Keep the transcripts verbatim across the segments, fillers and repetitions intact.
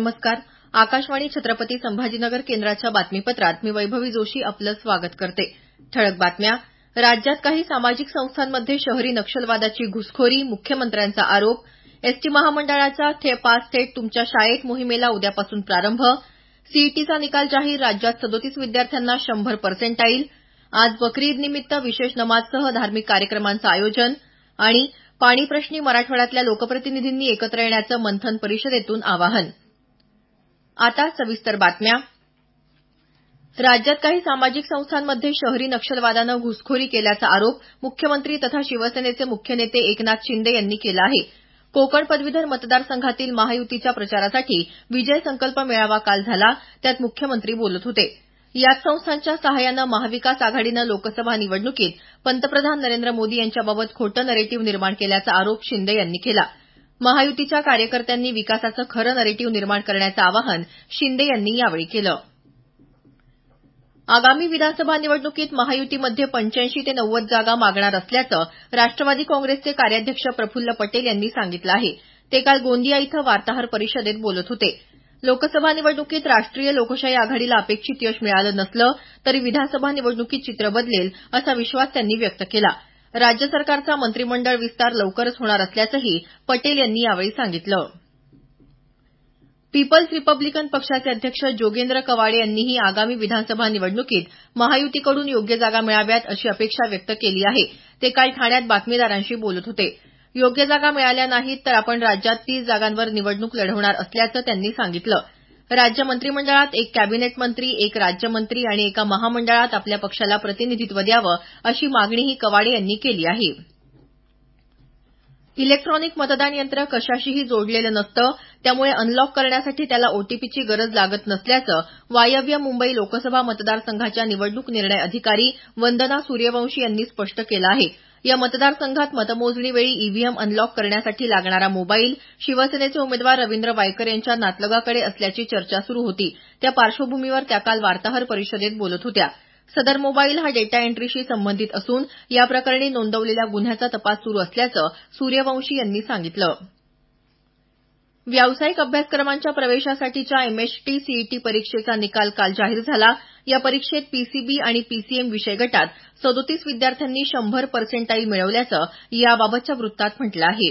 नमस्कार. आकाशवाणी छत्रपती संभाजीनगर केंद्राच्या बातमीपत्रात मी वैभवी जोशी आपलं स्वागत करते. ठळक बातम्या. राज्यात काही सामाजिक संस्थांमध्ये शहरी नक्षलवादाची घुसखोरी, मुख्यमंत्र्यांचा आरोप. एसटी महामंडळाच्या पास थेट तुमच्या शाळेत मोहिमेला उद्यापासून प्रारंभ. सीईटीचा निकाल जाहीर, राज्यात सदोतीस विद्यार्थ्यांना शंभर पर्सेंटाईल. आज बकरी ईदनिमित्त विशेष नमाजसह धार्मिक कार्यक्रमांचं आयोजन. आणि पाणी प्रश्नी मराठवाड्यातल्या लोकप्रतिनिधींनी एकत्र येण्याचं मंथन परिषदेतून आवाहन. आता सविस्तर बातम्या. राज्यात काही सामाजिक संस्थांमध्ये शहरी नक्षलवादानं घुसखोरी केल्याचा आरोप मुख्यमंत्री तथा शिवसेनेचे मुख्य नेते एकनाथ शिंदे यांनी केला आहे. कोकण पदवीधर मतदारसंघातील महायुतीच्या प्रचारासाठी विजय संकल्प मेळावा काल झाला, त्यात मुख्यमंत्री बोलत होते. याच संस्थांच्या सहाय्यानं महाविकास आघाडीनं लोकसभा निवडणुकीत पंतप्रधान नरेंद्र मोदी यांच्याबाबत खोटं नरेटिव्ह निर्माण केल्याचा आरोप शिंदे यांनी केला. महायुतीच्या कार्यकर्त्यांनी विकासाचं खरं नरेटिव्ह निर्माण करण्याचं आवाहन शिंदे यांनी यावेळी केलं. आगामी विधानसभा निवडणुकीत महायुतीमध्ये पंच्याऐंशी ते नव्वद जागा मागणार असल्याचं राष्ट्रवादी काँग्रेसचे कार्याध्यक्ष प्रफुल्ल पटेल यांनी सांगितलं आहे. ते काल गोंदिया इथं वार्ताहर परिषदेत बोलत होते. लोकसभा निवडणुकीत राष्ट्रीय लोकशाही आघाडीला अपेक्षित यश मिळालं नसलं तरी विधानसभा निवडणुकीत चित्र बदलेल असा विश्वास त्यांनी व्यक्त केला. राज्य सरकारचा मंत्रिमंडळ विस्तार लवकरच होणार असल्याचंही पटेल यांनी यावेळी सांगितलं. पीपल्स रिपब्लिकन पक्षाचे अध्यक्ष जोगेंद्र कवाडे यांनीही आगामी विधानसभा निवडणुकीत महायुतीकडून योग्य जागा मिळाव्यात अशी अपेक्षा व्यक्त केली आहे. ते काल ठाण्यात बातमीदारांशी बोलत होते. योग्य जागा मिळाल्या नाहीत तर आपण राज्यात तीस जागांवर निवडणूक लढवणार असल्याचं त्यांनी सांगितलं. राज्य मंत्रिमंडळात एक कॅबिनेट मंत्री, एक राज्यमंत्री आणि एका महामंडळात आपल्या पक्षाला प्रतिनिधित्व द्यावं अशी मागणीही कवाडे यांनी केली आहे. इलेक्ट्रॉनिक मतदान यंत्र कशाशीही जोडलेलं नसतं, त्यामुळे अनलॉक करण्यासाठी त्याला ओटीपीची गरज लागत नसल्याचं वायव्य मुंबई लोकसभा मतदारसंघाच्या निवडणूक निर्णय अधिकारी वंदना सूर्यवंशी यांनी स्पष्ट केलं आहे. या मतदारसंघात मतमोजणीवेळी ईव्हीएम अनलॉक करण्यासाठी लागणारा मोबाईल शिवसेनेचे उमेदवार रवींद्र वायकर यांच्या नातलगाकडे असल्याची चर्चा सुरू होती. त्या पार्श्वभूमीवर त्या काल वार्ताहर परिषदेत बोलत होत्या. सदर मोबाईल हा डेटा एंट्रीशी संबंधित असून या प्रकरणी नोंदवलेल्या गुन्ह्याचा तपास सुरू असल्याचं सूर्यवंशी यांनी सांगितलं. व्यावसायिक अभ्यासक्रमांच्या प्रवेशासाठीच्या एमएसटी सीईटी परीक्षेचा निकाल काल जाहीर झाला. या परीक्षेत पीसीबी आणि पीसीएम विषय गटात सदोतीस विद्यार्थ्यांनी शंभर पर्सेंटाईल मिळवल्याचं याबाबतच्या वृत्तात म्हटलं आहे.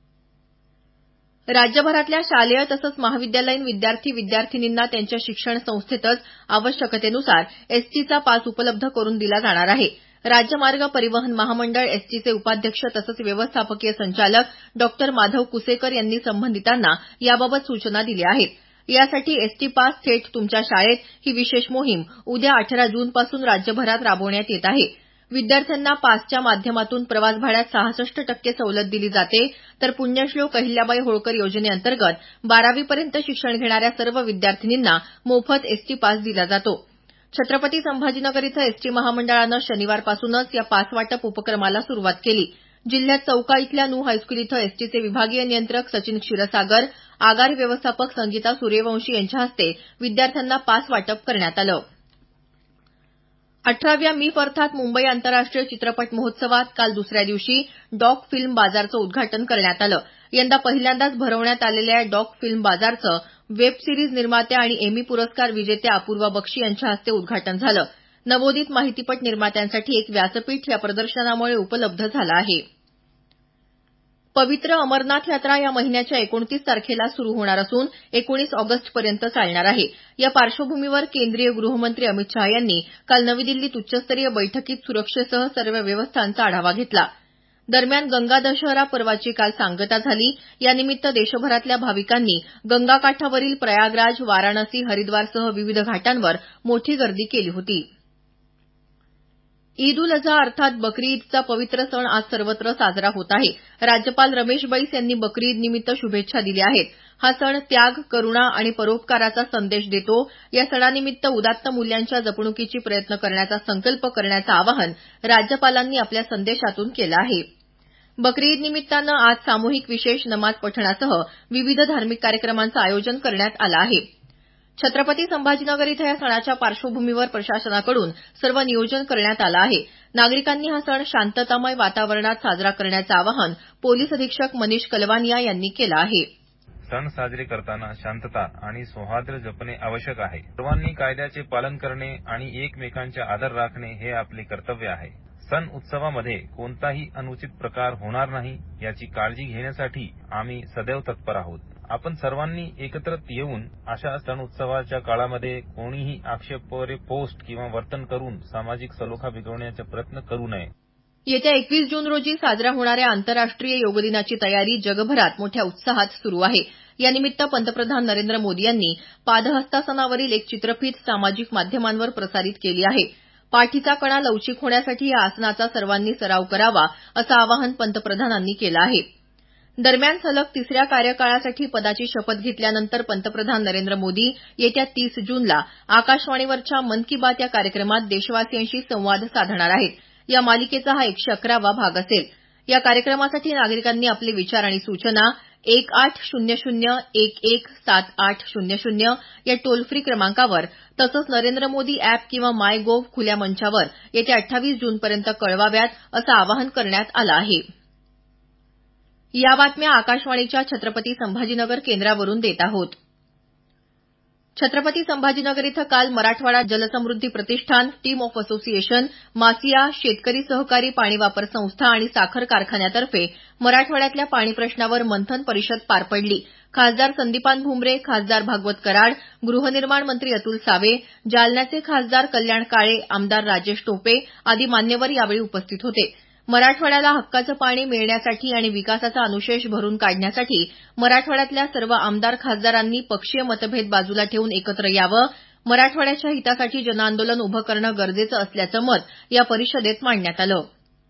राज्यभरातल्या शालेय तसंच महाविद्यालयीन विद्यार्थी विद्यार्थिनींना त्यांच्या शिक्षण संस्थेतच आवश्यकतेनुसार एसटीचा पास उपलब्ध करून दिला जाणार आहे. राज्य मार्ग परिवहन महामंडळ एसटीचे उपाध्यक्ष तसंच व्यवस्थापकीय संचालक डॉक्टर माधव कुसेकर यांनी संबंधितांना याबाबत सूचना दिल्या आहेत. यासाठी एसटी पास थेट तुमच्या शाळेत ही विशेष मोहीम उद्या अठरा जूनपासून राज्यभरात राबवण्यात येत आहे. विद्यार्थ्यांना पासच्या माध्यमातून प्रवास भाड्यात सहासष्ट टक्के सवलत दिली जाते, तर पुण्यश्लोक अहिल्याबाई होळकर योजनेअंतर्गत बारावीपर्यंत शिक्षण घेणाऱ्या सर्व विद्यार्थिनींना मोफत एसटी पास दिला जातो. छत्रपती संभाजीनगर इथं एसटी महामंडळानं शनिवारपासूनच या पास वाटप उपक्रमाला सुरुवात केली. जिल्ह्यात चौका इथल्या नू हायस्कूल इथं एसटीचे विभागीय नियंत्रक सचिन क्षीरसागर, आगार व्यवस्थापक संगीता सूर्यवंशी यांच्या हस्ते विद्यार्थ्यांना पास वाटप करण्यात आलं. अठराव्या मिफ अर्थात मुंबई आंतरराष्ट्रीय चित्रपट महोत्सवात काल दुसऱ्या दिवशी डॉक फिल्म बाजारचं उद्घाटन करण्यात आलं. यंदा पहिल्यांदाच भरवण्यात आलेल्या या डॉक फिल्म बाजारचं वेब सिरीज निर्मात्या आणि एमी पुरस्कार विजेत्या अपूर्वा बक्षी यांच्या हस्ते उद्घाटन झालं. नवोदित माहितीपट निर्मात्यांसाठी एक व्यासपीठ या प्रदर्शनामुळे उपलब्ध झालं आहे. पवित्र अमरनाथ यात्रा या महिन्याच्या एकोणतीस तारखेला सुरू होणार असून एकोणीस ऑगस्टपर्यंत चालणार आहे. या पार्श्वभूमीवर केंद्रीय गृहमंत्री अमित शहा यांनी काल नवी दिल्लीत उच्चस्तरीय बैठकीत सुरक्षेसह सर्व व्यवस्थांचा आढावा घेतला. दरम्यान गंगा दशहरा पर्वाची काल सांगता झाली. यानिमित्त देशभरातल्या भाविकांनी गंगाकाठावरील प्रयागराज, वाराणसी, हरिद्वारसह विविध घाटांवर मोठी गर्दी केली होती. ईद उल अझा अर्थात बकरी ईदचा पवित्र सण आज सर्वत्र साजरा होत आहे. राज्यपाल रमेश बैस यांनी बकरी ईदनिमित्त शुभेच्छा दिल्या आहेत. हा सण त्याग, करुणा आणि परोपकाराचा संदेश देतो. या सणानिमित्त उदात्त मूल्यांच्या जपणुकीची प्रयत्न करण्याचा संकल्प करण्याचं आवाहन राज्यपालांनी आपल्या संदेशातून केलं आहे. बकरी ईद निमित्तानं आज सामूहिक विशेष नमाज पठणासह विविध धार्मिक कार्यक्रमांचं आयोजन करण्यात आलं आहे. छत्रपती संभाजीनगर इथं या सणाच्या पार्श्वभूमीवर प्रशासनाकडून सर्व नियोजन करण्यात आलं आहे. नागरिकांनी हा सण शांततामय वातावरणात साजरा करण्याचं आवाहन पोलीस अधीक्षक मनीष कलवानिया यांनी केलं आहे. सण साजरे करताना शांतता आणि सौहार्द जपणे आवश्यक आहे. सर्वांनी कायद्याचे पालन करणे आणि एकमेकांचा आदर राखणे हे आपले कर्तव्य आहे. सण उत्सवामध्ये कोणताही अनुचित प्रकार होणार नाही याची काळजी घेण्यासाठी आम्ही सदैव तत्पर आहोत. आपण सर्वांनी एकत्र येऊन अशा सण उत्सवाच्या काळामध्ये कोणीही आक्षेपार्ह पोस्ट किंवा वर्तन करून सामाजिक सलोखा बिघडवण्याचा प्रयत्न करू नये. येत्या एकवीस जून रोजी साजरा होणाऱ्या आंतरराष्ट्रीय योग दिनाची तयारी जगभरात मोठ्या उत्साहात सुरू आहे. यानिमित्त पंतप्रधान नरेंद्र मोदी यांनी पादहस्तासनावरील एक चित्रफीत सामाजिक माध्यमांवर प्रसारित केली आहे. पाठीचा कणा लवचिक होण्यासाठी या आसनाचा सर्वांनी सराव करावा असं आवाहन पंतप्रधानांनी केलं आहे. दरम्यान सलग तिसऱ्या कार्यकाळासाठी पदाची शपथ घेतल्यानंतर पंतप्रधान नरेंद्र मोदी येत्या तीस जूनला आकाशवाणीवरच्या मन की बात या कार्यक्रमात देशवासियांशी संवाद साधणार आहेत. या मालिकेचा हा एकशे अकरावा भाग असेल. या कार्यक्रमासाठी नागरिकांनी आपले विचार आणि सूचना एक आठ शून्य शून्य एक एक सात आठ शून्य शून्य या टोल फ्री क्रमांकावर तसंच नरेंद्र मोदी अॅप किंवा माय गोव्ह खुल्या मंचावर येत्या अठ्ठावीस जूनपर्यंत कळवाव्यात असं आवाहन करण्यात आलं आहे. या बातम्या आकाशवाणीच्या छत्रपती संभाजीनगर केंद्रावरून देत आहोत. छत्रपती संभाजीनगर इथं काल Marathwada Jalsamruddhi Pratishthan, team of association, Masia, शेतकरी सहकारी पाणी वापर संस्था आणि साखर कारखान्यातर्फे मराठवाड्यातल्या पाणी प्रश्नावर मंथन परिषद पार पडली. खासदार संदीपान भुमरे, खासदार भागवत कराड, गृहनिर्माण मंत्री अतुल सावे, जालन्याचे खासदार कल्याण काळे, आमदार राजेश टोपे आदी मान्यवर यावेळी उपस्थित होते. मराठवाड्याला हक्काचं पाणी मिळण्यासाठी आणि विकासाचा अनुशेष भरून काढण्यासाठी मराठवाड्यातल्या सर्व आमदार खासदारांनी पक्षीय मतभेद बाजूला ठेवून एकत्र यावं, मराठवाड्याच्या हितासाठी जनआंदोलन उभं करणं गरजेचं असल्याचं मत या परिषदेत मांडण्यात आलं.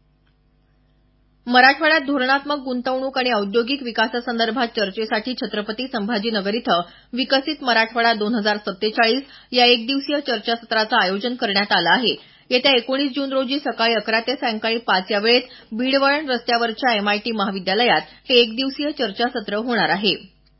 मराठवाड्यात धोरणात्मक गुंतवणूक आणि औद्योगिक विकासासंदर्भात चर्चेसाठी छत्रपती संभाजीनगर इथं विकसित मराठवाडा दोन हजार सत्तेचाळीस या एक दिवसीय चर्चासत्राचं आयोजन करण्यात आलं आहे. येत्या एकोणीस जून रोजी सकाळी अकरा ते सायंकाळी पाच या वेळेत बीडवळण रस्त्यावरच्या एमआयटी महाविद्यालयात हे एक दिवसीय चर्चासत्र होणार आहे.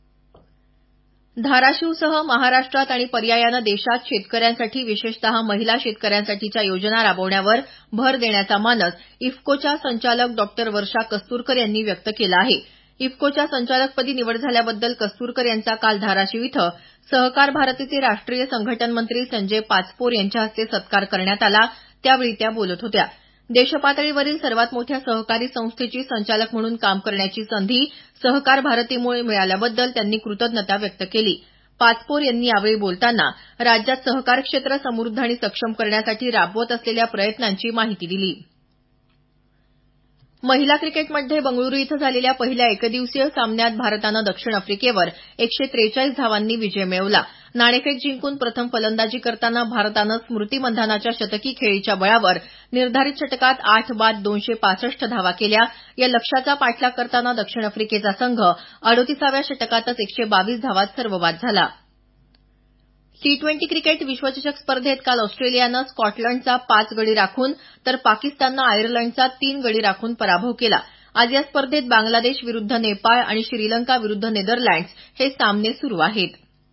धाराशिवसह महाराष्ट्रात आणि पर्यायानं देशात शेतकऱ्यांसाठी विशेषतः महिला शेतकऱ्यांसाठीच्या योजना राबवण्यावर भर देण्याचा मानस इफ्कोच्या संचालक डॉक्टर वर्षा कस्तुरकर यांनी व्यक्त केला आहे. इफ्कोच्या संचालकपदी निवड झाल्याबद्दल कस्तुरकर यांचा काल धाराशिव इथं सहकार भारतीचे राष्ट्रीय संघटन मंत्री संजय पाचपोर यांच्या हस्ते सत्कार करण्यात आला. त्यावेळी त्या बोलत होत्या. देशपातळीवरील सर्वात मोठ्या सहकारी संस्थेची संचालक म्हणून काम करण्याची संधी सहकार भारतीमुळे मिळाल्याबद्दल त्यांनी कृतज्ञता व्यक्त केली. पाचपोर यांनी यावेळी बोलताना राज्यात सहकार क्षेत्र समृद्ध आणि सक्षम करण्यासाठी राबवत असलेल्या प्रयत्नांची माहिती दिली. महिला क्रिकेटमध्ये बंगळुरू इथं झालेल्या पहिल्या एकदिवसीय सामन्यात भारतानं दक्षिण आफ्रिकेवर एकशे त्रेचाळीस धावांनी विजय मिळवला. नाणेफेक जिंकून प्रथम फलंदाजी करताना भारतानं स्मृती मंधानाच्या शतकी खेळीच्या बळावर निर्धारित षटकात आठ बाद दोनशे पासष्ट धावा केल्या. या लक्ष्याचा पाठलाग करताना दक्षिण आफ्रिकेचा संघ अडोतीसाव्या षटकातच एकशे बावीस धावात सर्वबाद झाला. टी ट्वेंटी क्रिकेट विश्वचषक स्पर्धेत काल ऑस्ट्रेलियानं स्कॉटलंडचा पाच गडी राखून तर पाकिस्ताननं आयर्लंडचा तीन गडी राखून पराभव केला. आज या स्पर्धेत बांगलादेश विरुद्ध नेपाळ आणि श्रीलंका विरुद्ध नेदरलँड्स हे सामने सुरू आहेत.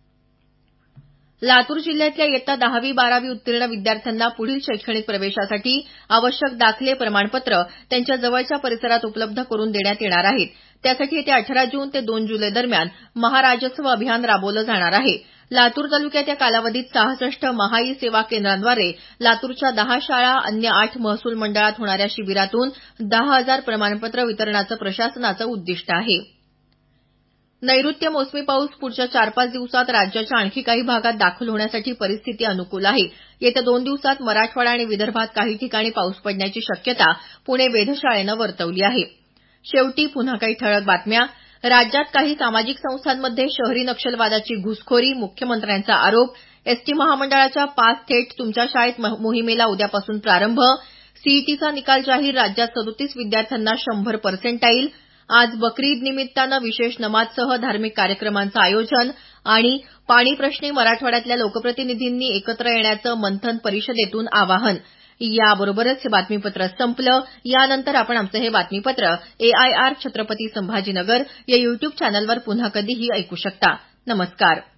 लातूर जिल्ह्यातल्या इयत्ता दहावी बारावी उत्तीर्ण विद्यार्थ्यांना पुढील शैक्षणिक प्रवेशासाठी आवश्यक दाखले प्रमाणपत्र त्यांच्या जवळच्या परिसरात उपलब्ध करून देण्यात येणार आहेत. त्यासाठी येत्या अठरा जून ते दोन जुलै दरम्यान महाराजस्व अभियान राबवलं जाणार आहे. लातूर तालुक्यात या कालावधीत सहासष्ट महाई सेवा केंद्रांद्वारे लातूरच्या दहा शाळा अन्य आठ महसूल मंडळात होणाऱ्या शिबिरातून दहा हजार प्रमाणपत्र वितरणाचं प्रशासनाचं उद्दिष्ट आहे. नैऋत्य मोसमी पाऊस पुढच्या चार पाच दिवसात राज्याच्या आणखी काही भागात दाखल होण्यासाठी परिस्थिती अनुकूल आहे. येत्या दोन दिवसात मराठवाडा आणि विदर्भात काही ठिकाणी पाऊस पडण्याची शक्यता पुणे वेधशाळेनं वर्तवली आहे. शेवटी पुन्हा काही ठळक बातम्या. राज्यात काही सामाजिक संस्थांमध्ये शहरी नक्षलवादाची घुसखोरी, मुख्यमंत्र्यांचा आरोप. एसटी महामंडळाच्या पास थेट तुमच्या शाळेत मोहिमेला उद्यापासून प्रारंभ. सीईटीचा निकाल जाहीर, राज्यात सदोतीस विद्यार्थ्यांना शंभर पर्सेंटाईल. आज बकरी ईद निमित्तानं विशेष नमाजसह धार्मिक कार्यक्रमांचं आयोजन आणि पाणी प्रश्नी मराठवाड्यातल्या लोकप्रतिनिधींनी एकत्र येण्याचं मंथन परिषदेतून आवाहन. याबरोबरच हे बातमीपत्र संपलं. यानंतर आपण आमचं हे बातमीपत्र एआयआर छत्रपती संभाजीनगर या युट्यूब चॅनलवर पुन्हा कधीही ऐकू शकता. नमस्कार.